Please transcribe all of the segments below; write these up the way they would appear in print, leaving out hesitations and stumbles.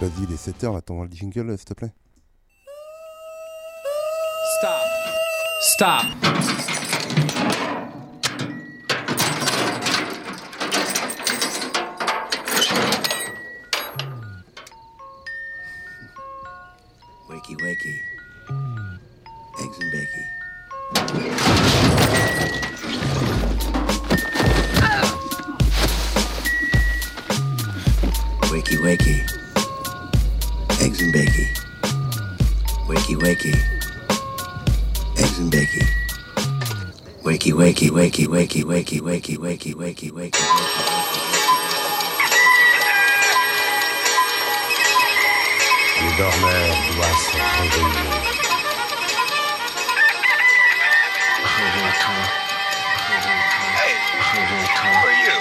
Vas-y, il est 7h, là, t'envoies le jingle, s'il te plaît. Stop. Stop. Wakey, wakey. Eggs and bacon. Wakey, wakey. Eggs and bacon. Wakey, wakey. Eggs and bacon. Wakey, wakey, wakey, wakey, wakey, wakey, wakey, wakey, wakey, wakey. Le dormeur doit se réveiller. Hey, who are you?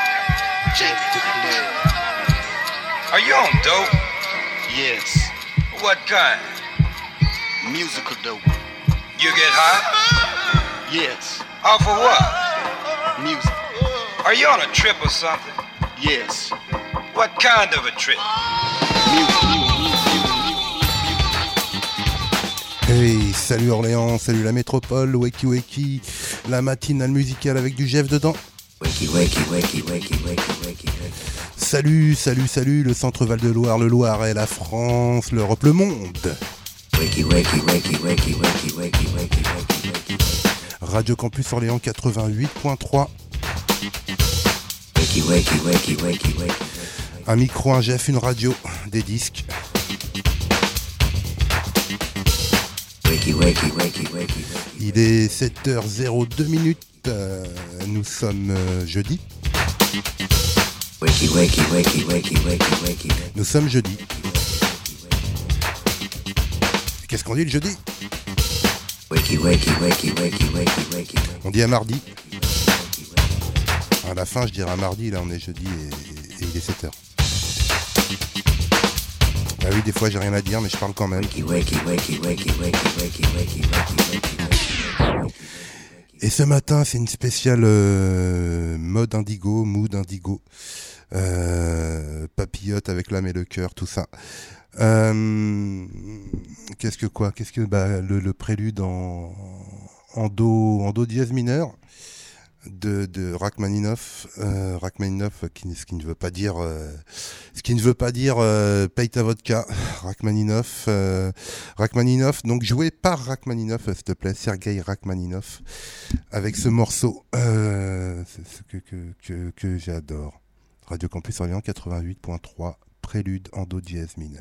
Are you on dope? Yes, What kind? musical dope. You get high? Yes, Off of what? music. Are you on a trip or something? Yes, What kind of a trip? Hey, salut Orléans, salut la métropole, wakey wakey, la matinale musicale avec du Jeff dedans. Wakey, wakey, wakey, wakey, wakey, wakey, wakey. Salut, salut, salut, le centre Val-de-Loire, le Loiret, la France, l'Europe, le monde. Wakey, wakey, wakey, wakey, wakey, wakey, wakey, wakey, wakey. Radio Campus Orléans 88.3. Wakey, wakey, wakey, wakey, wakey. Un micro, un Jeff, une radio, des disques. Wakey, wakey, wakey, wakey, wakey. Il est 7h02. Nous sommes jeudi. Wakey, wakey, wakey, wakey, wakey, wakey. Nous sommes jeudi. Qu'est-ce qu'on dit le jeudi? Wakey, wakey, wakey, wakey, wakey, wakey. On dit à mardi. À la fin, je dirais à mardi. Là, on est jeudi et il est 7h. Ah oui, des fois, j'ai rien à dire, mais je parle quand même. Wakey, wakey, wakey, wakey, wakey, wakey, wakey, wakey, wakey. Et ce matin, c'est une spéciale mood indigo. Papillote avec l'âme et le cœur, tout ça. Qu'est-ce que le prélude en do dièse mineur de Rachmaninoff, ce qui ne veut pas dire paye ta vodka. Rachmaninoff, donc joué par Rachmaninoff, s'il te plaît, Sergueï Rachmaninoff, avec ce morceau c'est ce que j'adore. Radio Campus Orléans 88.3, prélude en do dièse mineur.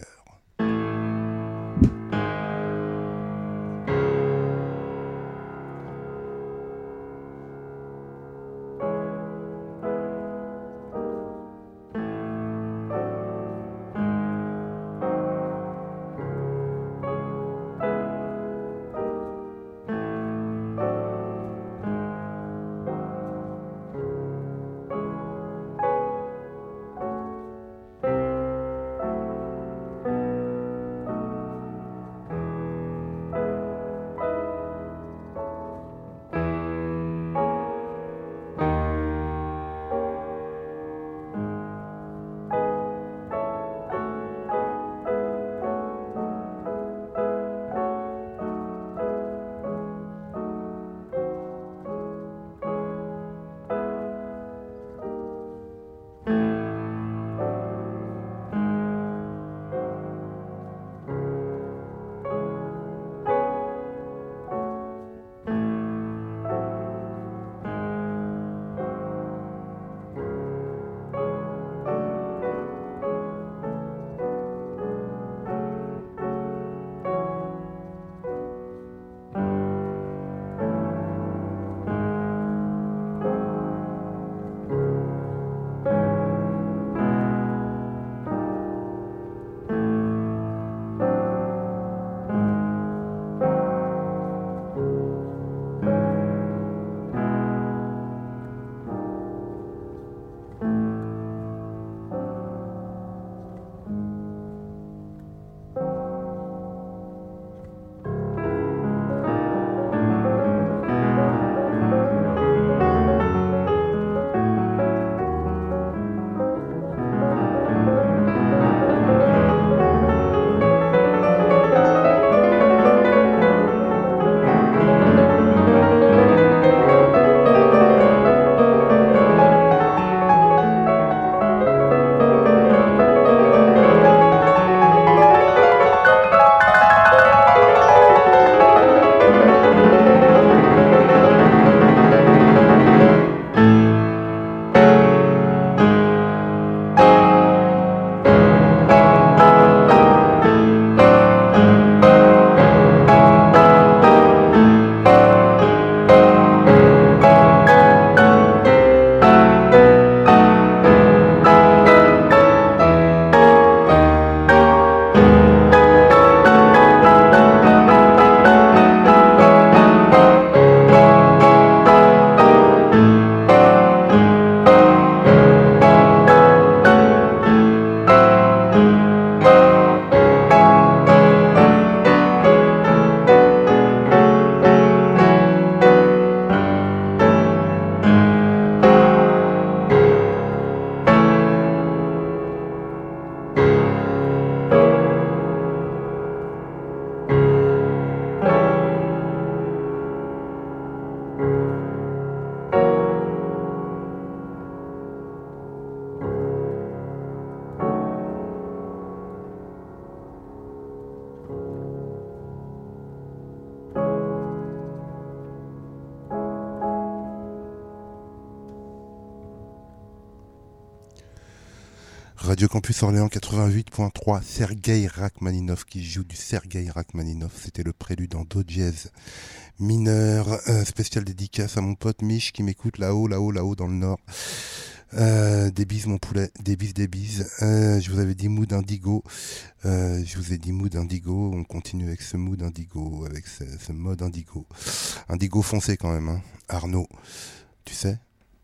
Radio Campus Orléans 88.3, Sergueï Rachmaninov qui joue du Sergueï Rachmaninov. C'était le prélude en do dièse mineur, spécial dédicace à mon pote Mich qui m'écoute là-haut dans le nord. Des bises mon poulet, des bises. Je vous avais dit mood indigo. Je vous ai dit mood indigo. On continue avec ce mood indigo, avec ce mode indigo. Indigo foncé quand même, hein. Arnaud, tu sais.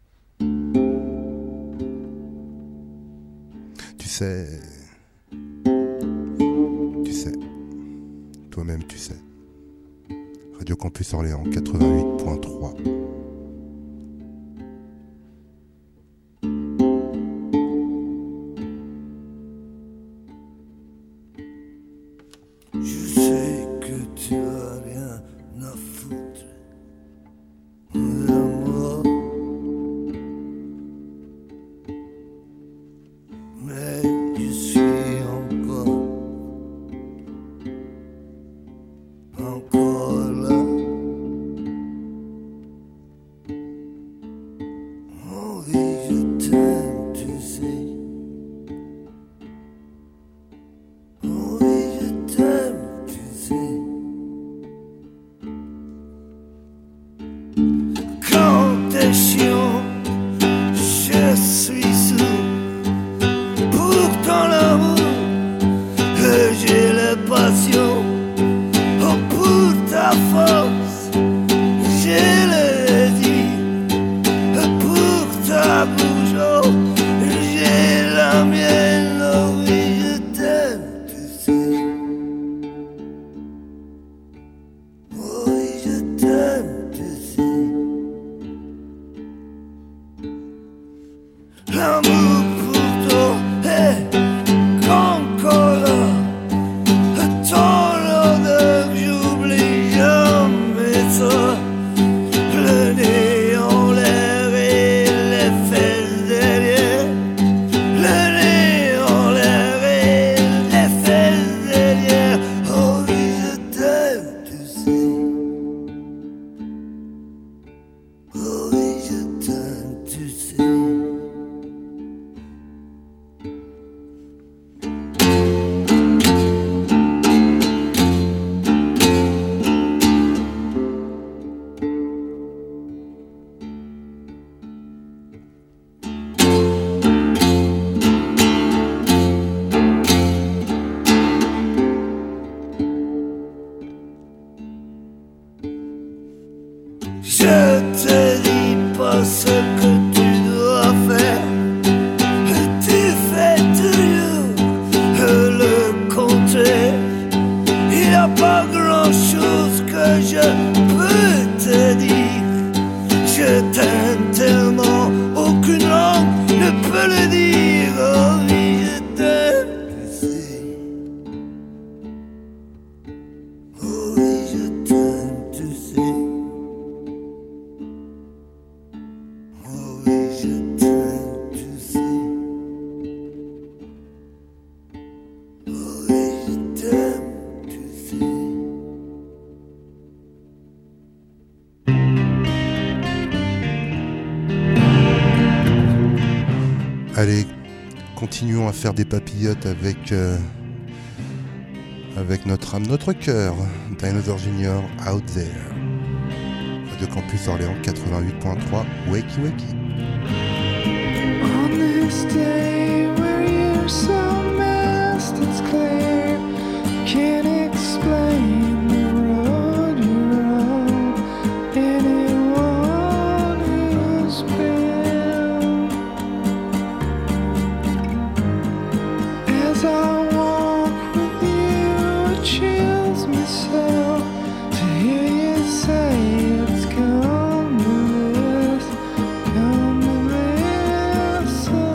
Tu sais. Toi-même tu sais. Radio Campus Orléans 88.3. Je sais que tu as rien à foutre de moi, mais je suis encore là. Oh oui, je t'aime, tu sais. Oh oui, je t'aime, tu sais. Quand t'es chiant, je suis sourd. Pourtant l'amour, j'ai la passion. Oh, pour ta force, j'ai le désir. Pour ta bouche, oh, j'ai la mienne. Oh oui, je t'aime, tu sais. Oh oui, je t'aime, tu sais. L'amour pour toi est encore là. Ton odeur, j'oublie jamais ça. Le nez en l'air et les fesses derrière. Le nez en l'air et les fesses derrière. Oh oui, je t'aime, tu sais. Oh oui, je t'aime, tu sais. Je te dis pas ce que tu dois faire. Tu fais toujours le contraire. Il n'y a pas grand chose que je peux te dire. Je t'aime tellement, aucune langue ne peut le dire. Oh oui, je t'aime, tu sais. Oh oui, je t'aime, tu sais. Oh oui, je t'aime, tu sais. Oh oui, je t'aime, tu sais. Allez, continuons à faire des papillotes avec notre âme, notre cœur. Dinosaur Junior, Out There. Radio Campus Orléans 88.3, Wakey Wakey. On this day where you're so masked, it's clear. Can't explain the road you're on. Anyone who's been. As I walk with you, it chills me so to hear you say it's come to this, come to this.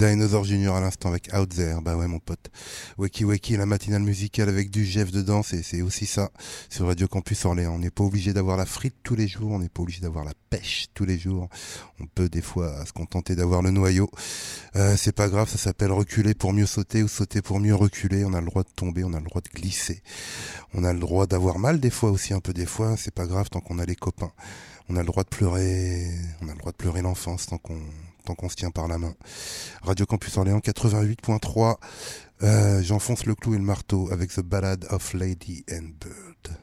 Dinosaur Junior à l'instant avec Out There. Bah ouais mon pote. Wakey Wakey, la matinale musicale avec du Jeff dedans, c'est aussi ça sur Radio Campus Orléans. On n'est pas obligé d'avoir la frite tous les jours, on n'est pas obligé d'avoir la pêche tous les jours. On peut des fois se contenter d'avoir le noyau. C'est pas grave, ça s'appelle reculer pour mieux sauter ou sauter pour mieux reculer. On a le droit de tomber, on a le droit de glisser. On a le droit d'avoir mal des fois aussi, un peu des fois, c'est pas grave tant qu'on a les copains. On a le droit de pleurer, l'enfance tant qu'on se tient par la main. Radio Campus Orléans 88.3, j'enfonce le clou et le marteau avec The Ballad of Lady and Bird.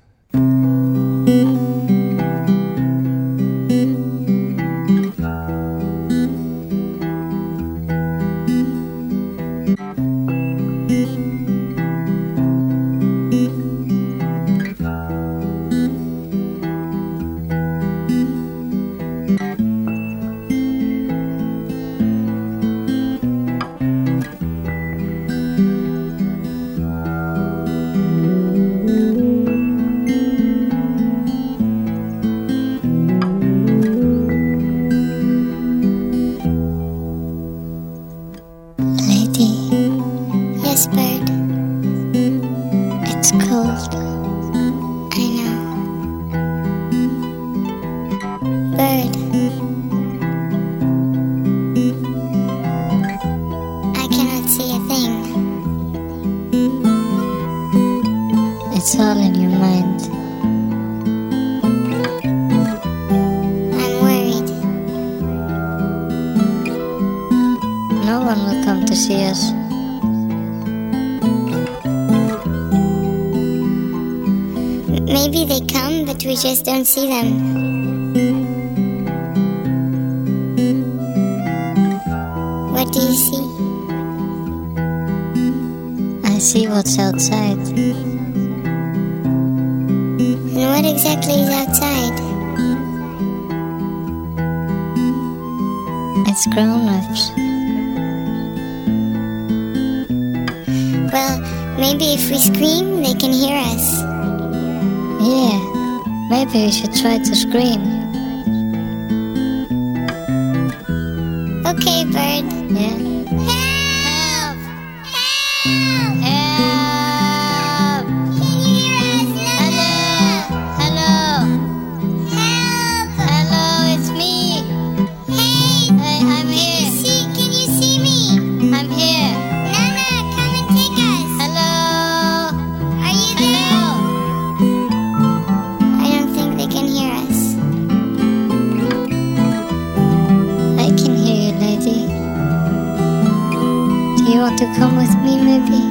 Maybe they come, but we just don't see them. What do you see? I see what's outside. And what exactly is outside? It's grown-ups. Well, maybe if we scream, they can hear us. Yeah, maybe we should try to scream. Okay, Bird. Yeah. Help! Help! Help! Can you hear us? Hello! Help! Hello, it's me. Hey! Hey, I'm here. Can you see me? I'm here. Nana, come and take us. Hello! Are you there? I don't think they can hear us. I can hear you, lady. Do you want to come with me, maybe?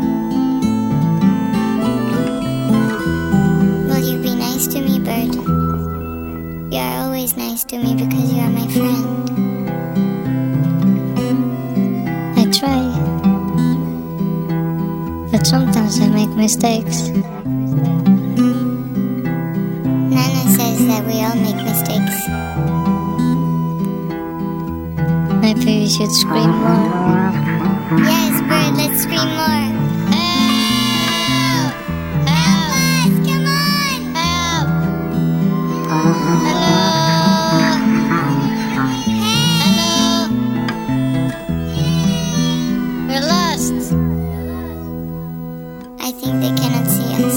Will you be nice to me, Bird? You are always nice to me because you are my friend. I try. But sometimes I make mistakes. Nana says that we all make mistakes. Maybe we should scream more. Yes, Bird, let's scream more. Help! Help us, come on! Help! Hello! Hello! We're lost. I think they cannot see us.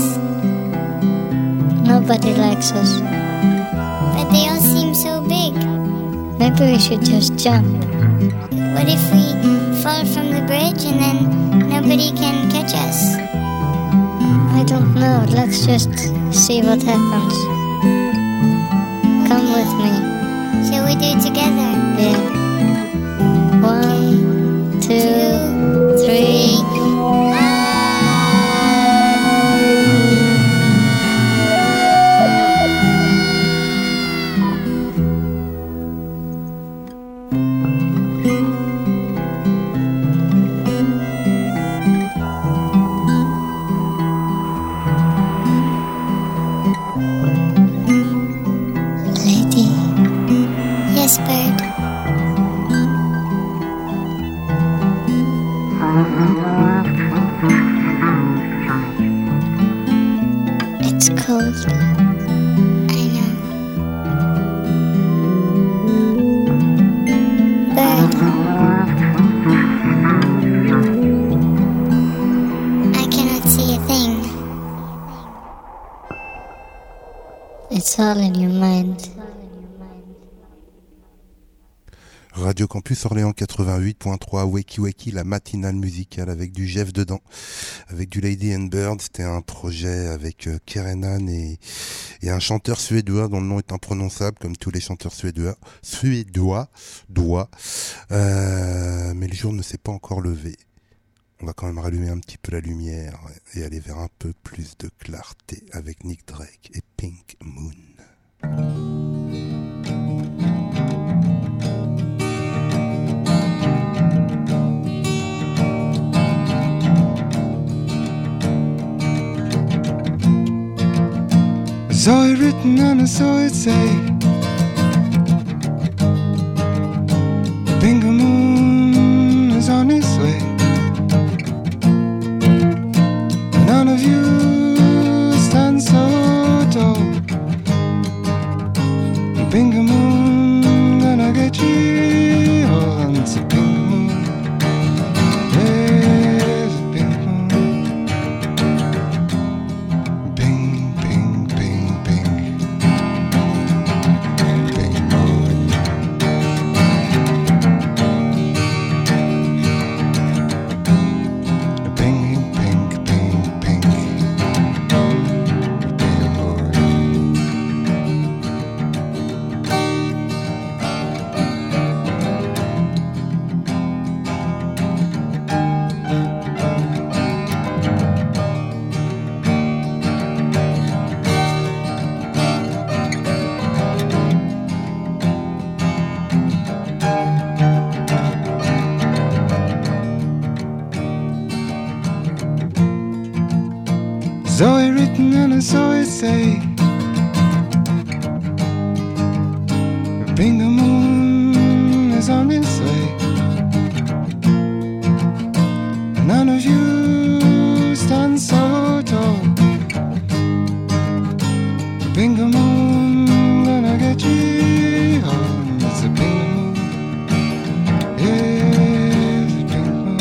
Nobody likes us. But they all seem so big. Maybe we should just jump. What if we fall from the bridge and then nobody can catch us? I don't know. Let's just see what happens. Come with me. Shall we do it together? Yeah. 1, 2, 3. Lady. Yes, Bird. It's cold. I know. Bird. It's all in your mind. Radio Campus Orléans 88.3, Wakey Wakey, la matinale musicale avec du Jeff dedans, avec du Lady and Bird. C'était un projet avec Kerenan et un chanteur suédois dont le nom est imprononçable comme tous les chanteurs suédois, mais le jour ne s'est pas encore levé. On va quand même rallumer un petit peu la lumière et aller vers un peu plus de clarté avec Nick Drake et Pink Moon. I saw it written and I saw it say, the pink moon is on its way. None of you stand so tall. The pink moon gonna get you. Oh, it's a pink moon. Yes, a pink moon. Pink, pink, pink, pink. Pink moon. Pink, pink, pink, pink. Pink moon. Saw it written and I saw it say, the pink moon is on its way. None of you stand so tall. The pink moon gonna get you. Oh, it's a pink moon. Yes, a pink moon.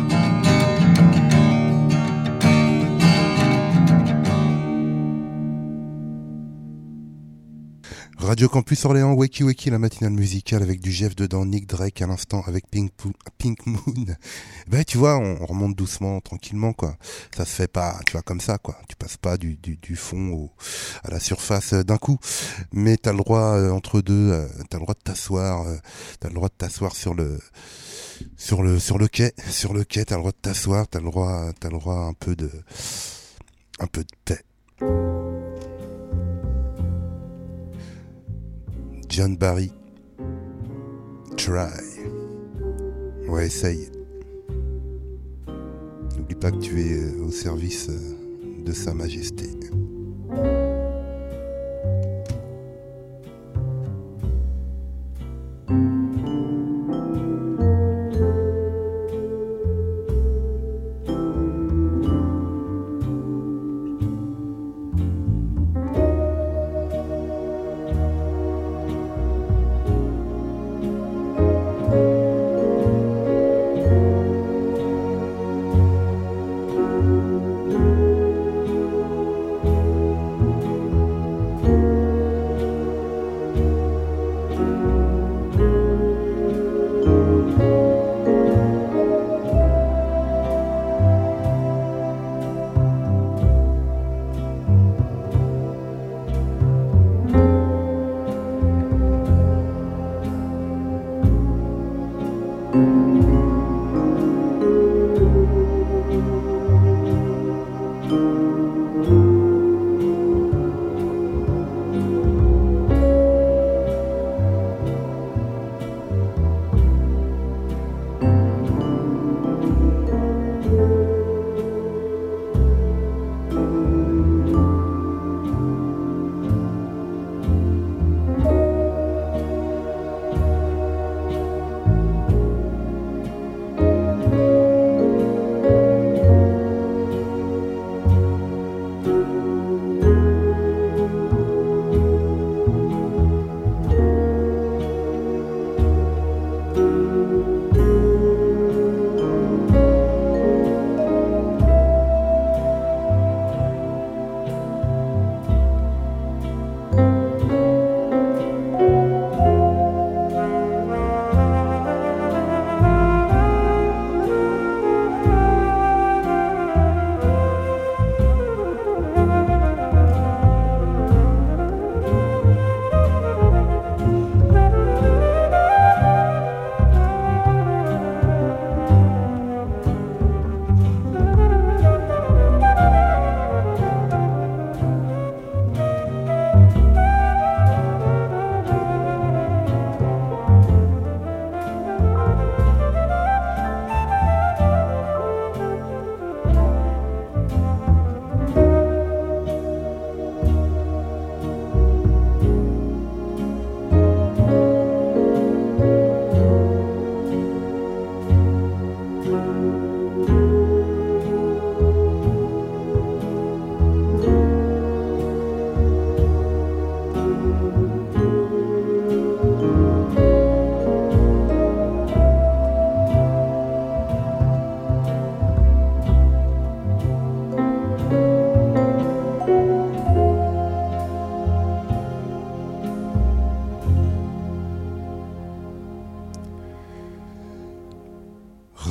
Radio Campus Orléans, Wakey Wakey, la matinale musicale avec du Jeff dedans, Nick Drake à l'instant avec Pink Moon. Ben tu vois, on remonte doucement, tranquillement quoi. Ça se fait pas, tu vois, comme ça quoi. Tu passes pas du fond à la surface d'un coup. Mais t'as le droit entre deux, t'as le droit de t'asseoir, t'as le droit de t'asseoir sur le quai, t'as le droit de t'asseoir, t'as le droit un peu de paix. John Barry, Try. Ouais, essaye. N'oublie pas que tu es au service de Sa Majesté.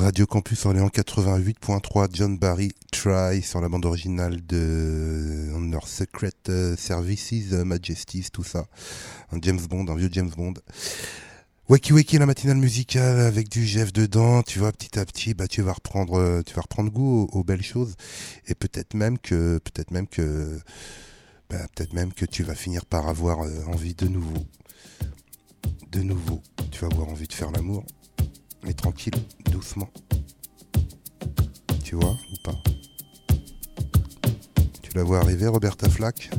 Radio Campus Orléans 88.3, John Barry, Try, sur la bande originale de Honor Secret Services, Majesties, tout ça. Un James Bond, un vieux James Bond. Wakey Wakey, la matinale musicale avec du Jeff dedans, tu vois, petit à petit, bah, tu vas reprendre goût aux belles choses. Et peut-être même que tu vas finir par avoir envie de nouveau. Tu vas avoir envie de faire l'amour. Mais tranquille, doucement. Tu vois ou pas? Tu la vois arriver, Roberta Flack?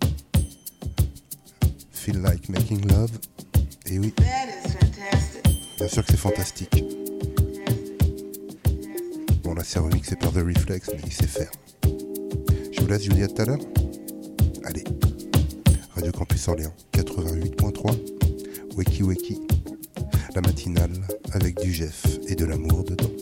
Feel like making love. Et oui. Bien sûr que c'est fantastique. Bon, là c'est remixé par The Reflex, mais il sait faire. Je vous laisse, je vous dis à tout à l'heure. Allez. Radio Campus Orléans 88.3. Wakey Wakey. La matinale avec du Jeff et de l'amour dedans.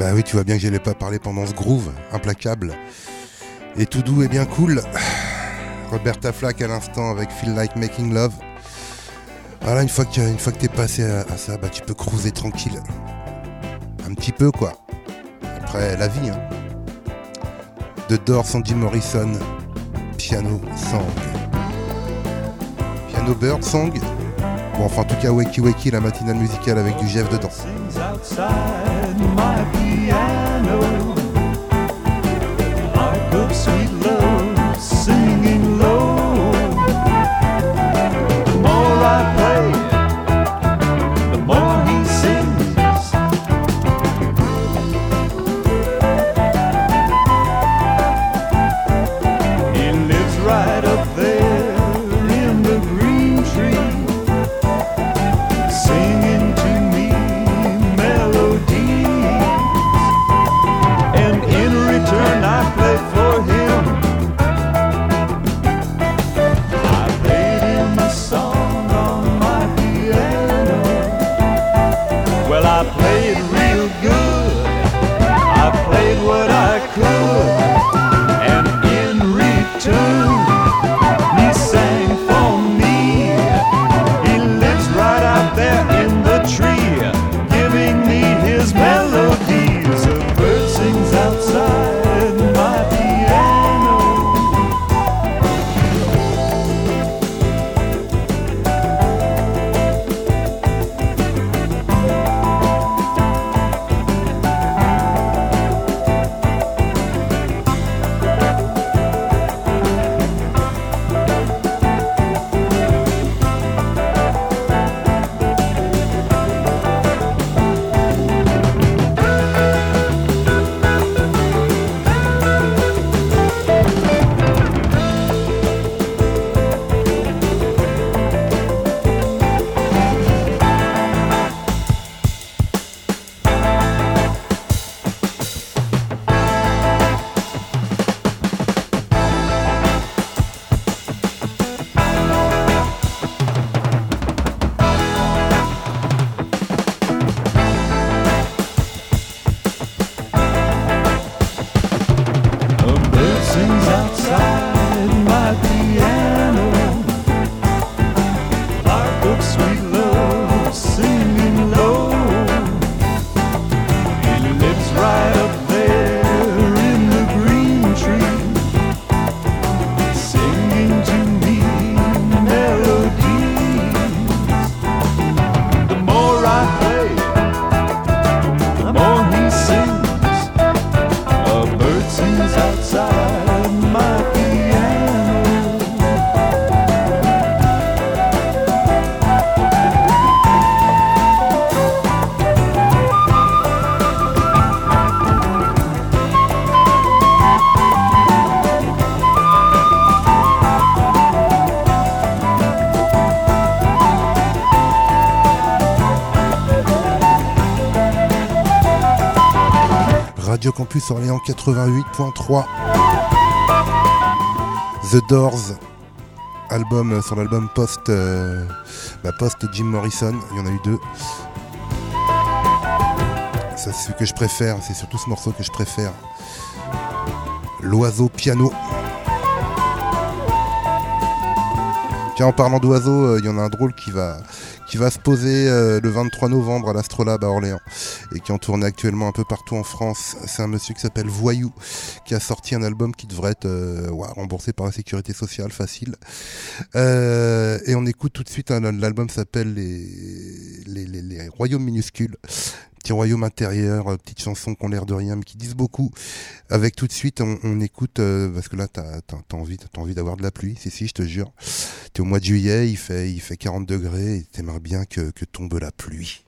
Bah oui, tu vois bien que j'allais pas parler pendant ce groove implacable et tout doux et bien cool. Roberta Flack à l'instant avec Feel Like Making Love. Voilà, une fois que t'es passé à ça, bah tu peux cruiser tranquille. Un petit peu quoi. Après la vie, hein. The Doors, Jim Morrison, Piano Song. Piano Bird Song. Bon, enfin en tout cas Wakey Wakey, la matinale musicale avec du Jeff dedans. Radio Campus Orléans 88.3. The Doors, album sur l'album post Jim Morrison, il y en a eu 2. Ça c'est ce que je préfère, c'est surtout ce morceau que je préfère. L'oiseau piano. Tiens, en parlant d'oiseaux, il y en a un drôle qui va se poser le 23 novembre à l'Astrolabe à Orléans et qui est en tournée actuellement un peu partout en France. C'est un monsieur qui s'appelle Voyou qui a sorti un album qui devrait être remboursé par la sécurité sociale, facile. Et on écoute tout de suite, l'album s'appelle les Royaumes minuscules. Petit royaume intérieur, petites chansons qui ont l'air de rien mais qui disent beaucoup. Avec tout de suite, on écoute, parce que là t'as envie d'avoir de la pluie, si je te jure. T'es au mois de juillet, il fait 40 degrés et t'aimerais bien que tombe la pluie.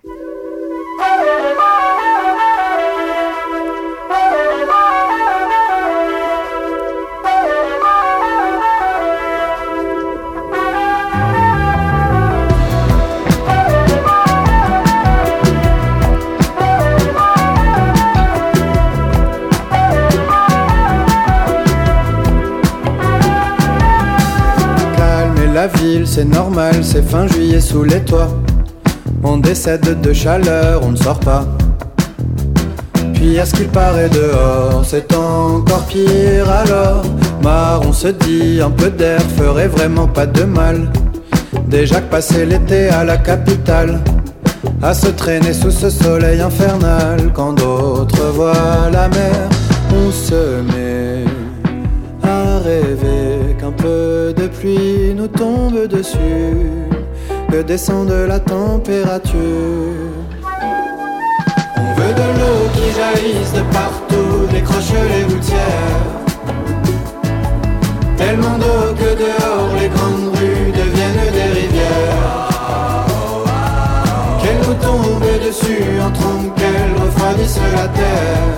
La ville, c'est normal, c'est fin juillet sous les toits. On décède de chaleur, on ne sort pas. Puis à ce qu'il paraît dehors, c'est encore pire alors. Marron se dit, un peu d'air ferait vraiment pas de mal. Déjà que passer l'été à la capitale, à se traîner sous ce soleil infernal. Quand d'autres voient la mer, on se met à rêver qu'un peu de pluie nous tombe dessus, que descende la température. On veut de l'eau qui jaillisse de partout, décroche les gouttières. Tellement d'eau que dehors les grandes rues deviennent des rivières. Qu'elle nous tombe dessus en trompe, qu'elle refroidisse la terre.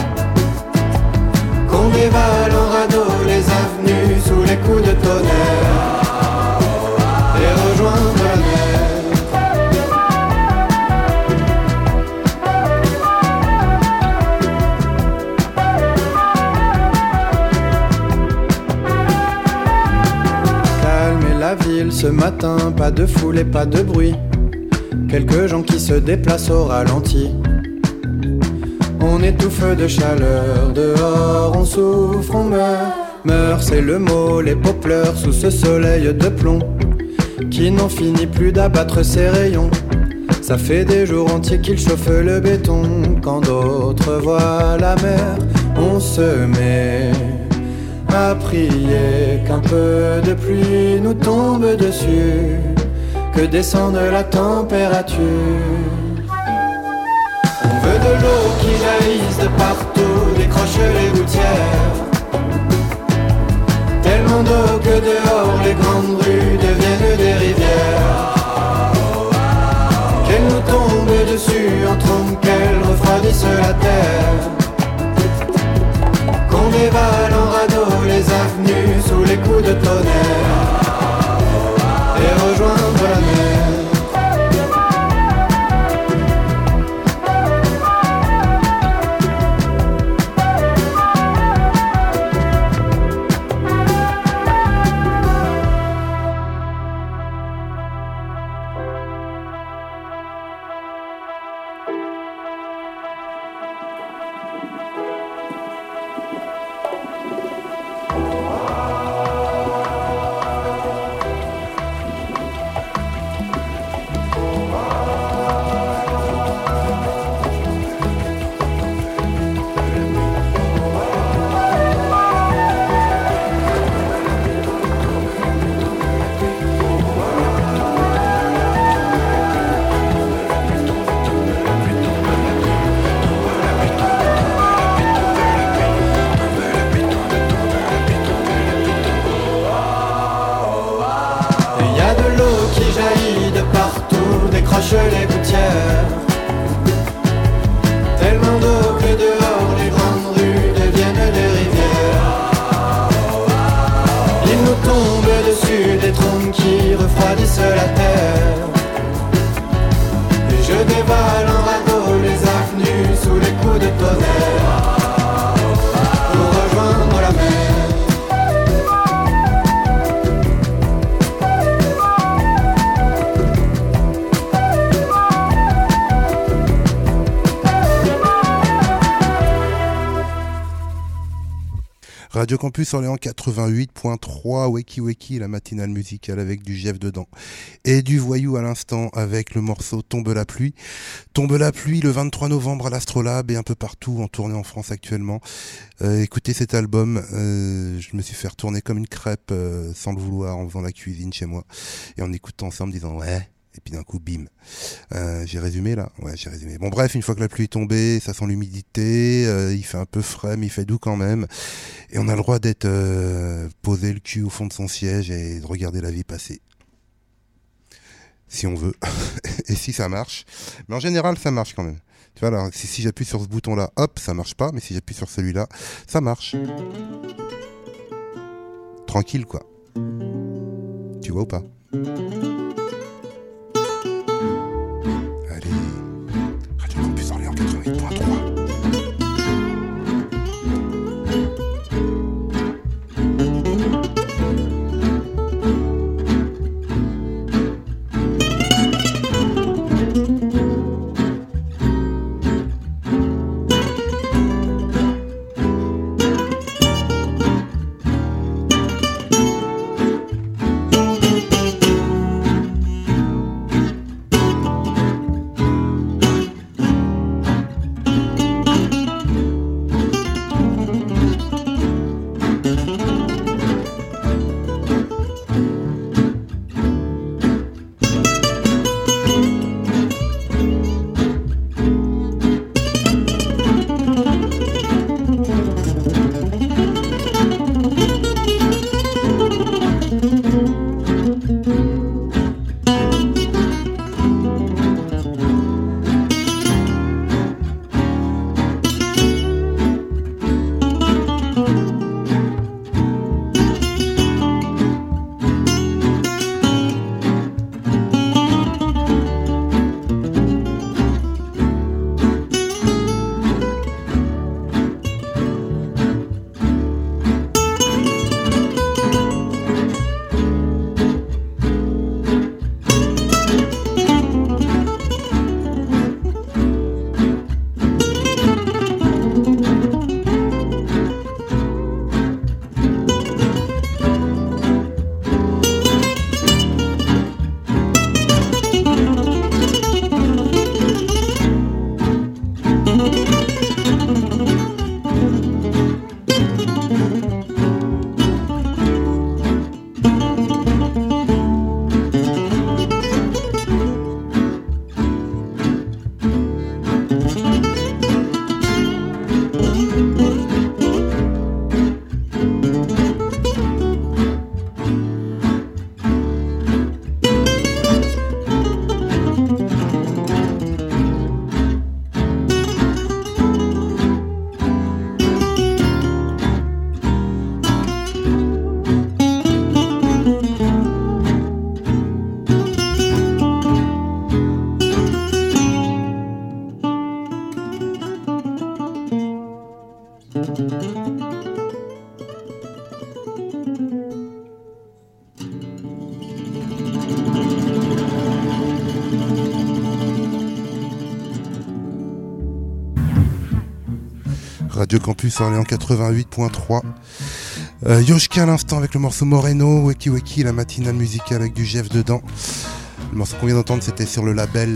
Qu'on dévale en radeau les avenues sous les coups de tonnerre et rejoindre la mer. Calmer la ville ce matin, pas de foule et pas de bruit. Quelques gens qui se déplacent au ralenti. On étouffe de chaleur, dehors on souffre, on meurt. Meurt, c'est le mot, les peaux pleurent sous ce soleil de plomb qui n'en finit plus d'abattre ses rayons. Ça fait des jours entiers qu'il chauffe le béton. Quand d'autres voient la mer, on se met à prier qu'un peu de pluie nous tombe dessus, que descende la température. On veut de l'eau qui jaillisse de partout, décroche les gouttières. Tellement d'eau que dehors les grandes rues deviennent des rivières. Qu'elle nous tombe dessus en trompe, qu'elle refroidisse la terre. Qu'on dévale en radeau les avenues sous les coups de tonnerre et rejoindre la mer. Les gouttières, tellement d'eau que dehors les grandes rues deviennent des rivières. Il nous tombe dessus des trompes qui refroidissent la terre. Et je dévale en radeau les avenues sous les coups de tonnerre pour rejoindre la mer. Radio Campus Orléans 88.3, Wakey Wakey, la matinale musicale avec du Jeff dedans. Et du Voyou à l'instant avec le morceau Tombe la pluie. Tombe la pluie le 23 novembre à l'Astrolabe et un peu partout en tournée en France actuellement. Écoutez cet album, je me suis fait retourner comme une crêpe sans le vouloir en faisant la cuisine chez moi. Et en écoutant ça en me disant ouais. Et puis d'un coup, bim. J'ai résumé là ? Ouais, j'ai résumé. Bon bref, une fois que la pluie est tombée, ça sent l'humidité, il fait un peu frais, mais il fait doux quand même. Et on a le droit d'être posé le cul au fond de son siège et de regarder la vie passer. Si on veut. Et si ça marche. Mais en général, ça marche quand même. Tu vois là, si j'appuie sur ce bouton-là, hop, ça marche pas. Mais si j'appuie sur celui-là, ça marche. Tranquille quoi. Tu vois ou pas ? Radio Campus Orléans 88.3. Radio Campus Orléans 88.3. Yoshka à l'instant avec le morceau Moreno, Weki Weki, la matinale musicale avec du Jeff dedans. Le morceau qu'on vient d'entendre, c'était sur le label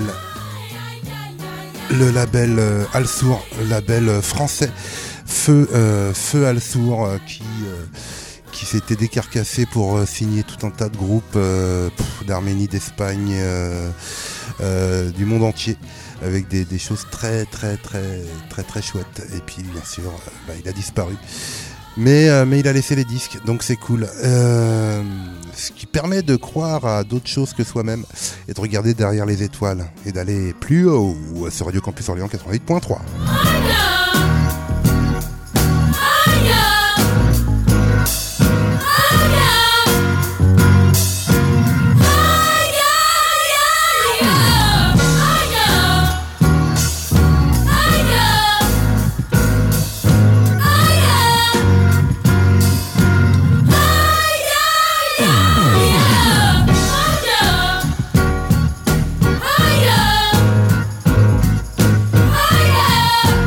Alsour, le label français Feu Alsour, qui s'était décarcassé pour signer tout un tas de groupes d'Arménie, d'Espagne, du monde entier, avec des choses très très très très très chouettes. Et puis bien sûr, il a disparu. Mais il a laissé les disques, donc c'est cool. Ce qui permet de croire à d'autres choses que soi-même et de regarder derrière les étoiles et d'aller plus haut sur Radio Campus Orléans 88.3. Yeah.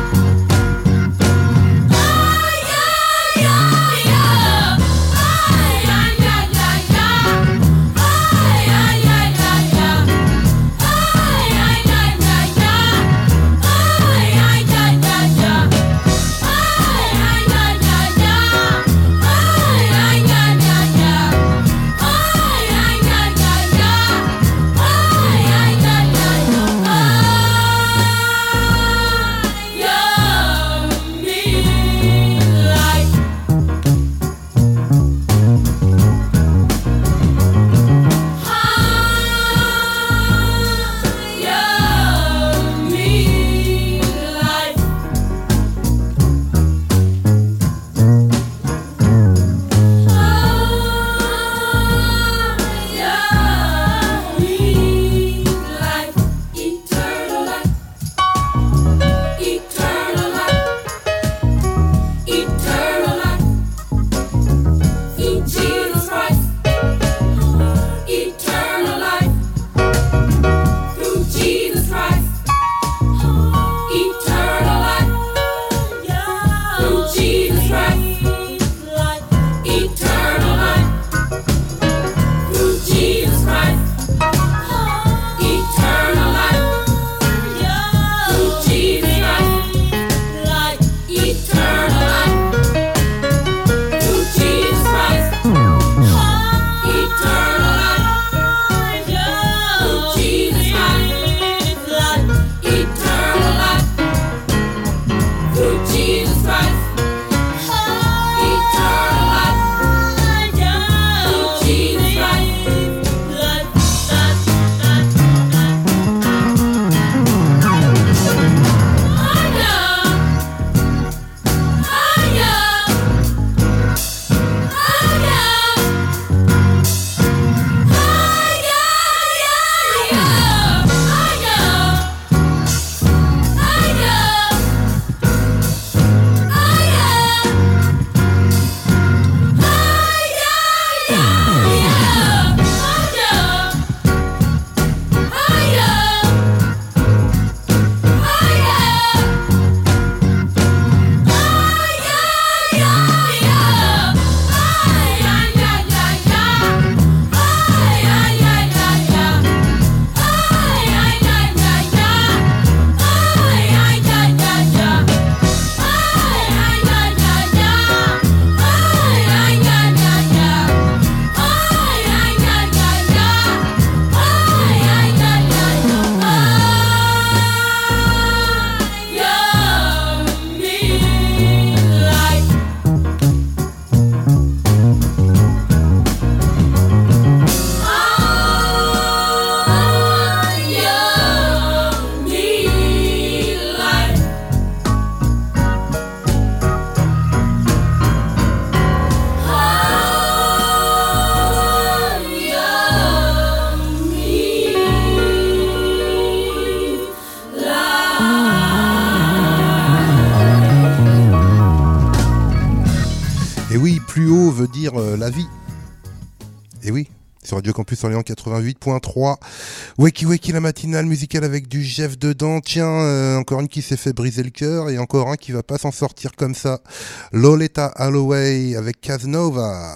sur Radio Campus Orléans 88.3. Wakey Wakey, la matinale musicale avec du Jeff dedans. Tiens, encore une qui s'est fait briser le cœur et encore un qui va pas s'en sortir comme ça. Loletta Holloway avec Casanova.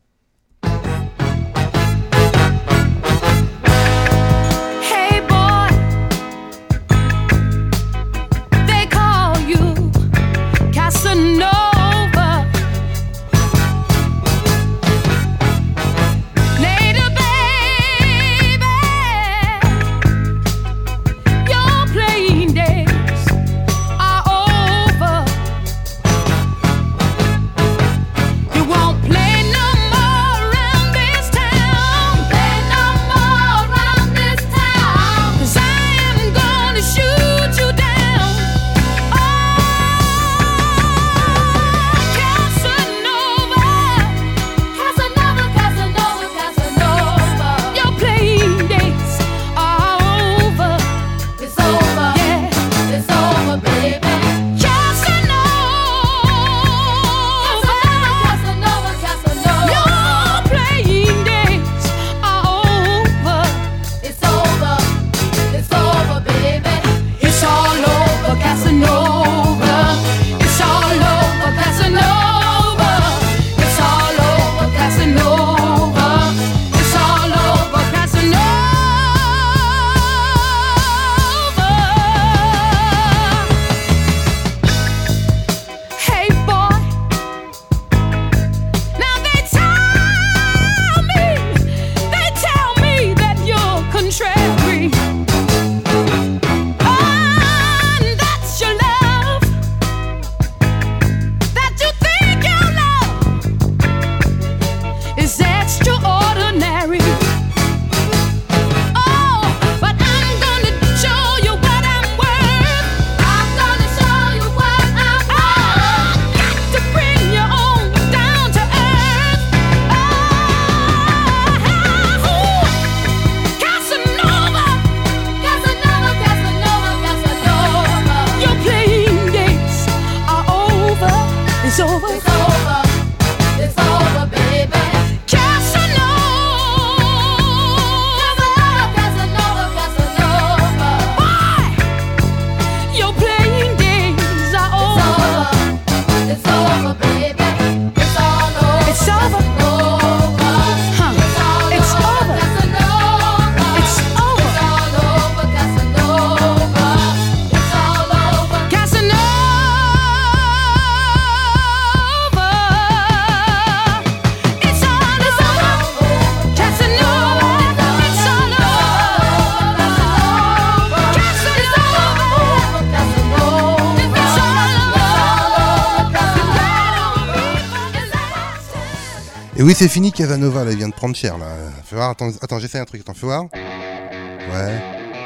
Hey boy, they call you Casanova. Et oui, c'est fini, Casanova, là, il vient de prendre cher, là. Fais voir, attends, j'essaie un truc, attends, fais voir. Ouais.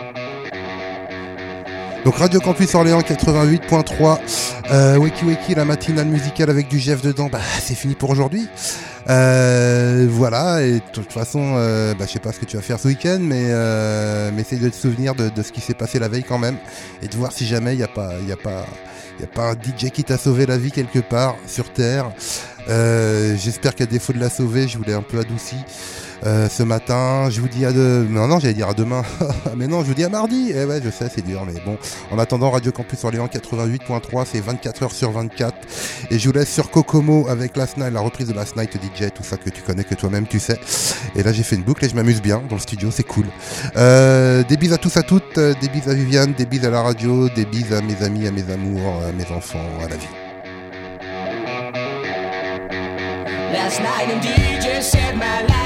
Donc Radio Campus Orléans 88.3, Wakey Wakey, la matinale musicale avec du Jeff dedans, bah c'est fini pour aujourd'hui. Voilà, et de toute façon, je sais pas ce que tu vas faire ce week-end, mais essaye de te souvenir de ce qui s'est passé la veille quand même, et de voir si jamais il y a pas un DJ qui t'a sauvé la vie quelque part sur Terre. J'espère qu'à défaut de la sauver, je vous l'ai un peu adouci ce matin. Je vous dis non, j'allais dire à demain. Mais non, je vous dis à mardi. Eh ouais, je sais, c'est dur, mais bon. En attendant, Radio Campus Orléans 88.3, c'est 24h sur 24. Et je vous laisse sur Kokomo avec Last Night, la reprise de Last Night DJ, tout ça que tu connais, que toi-même tu sais. Et là, j'ai fait une boucle et je m'amuse bien dans le studio, c'est cool. Des bises à tous, à toutes. Des bises à Viviane, des bises à la radio, des bises à mes amis, à mes amours, à mes enfants, à la vie. Last night and DJ said my life.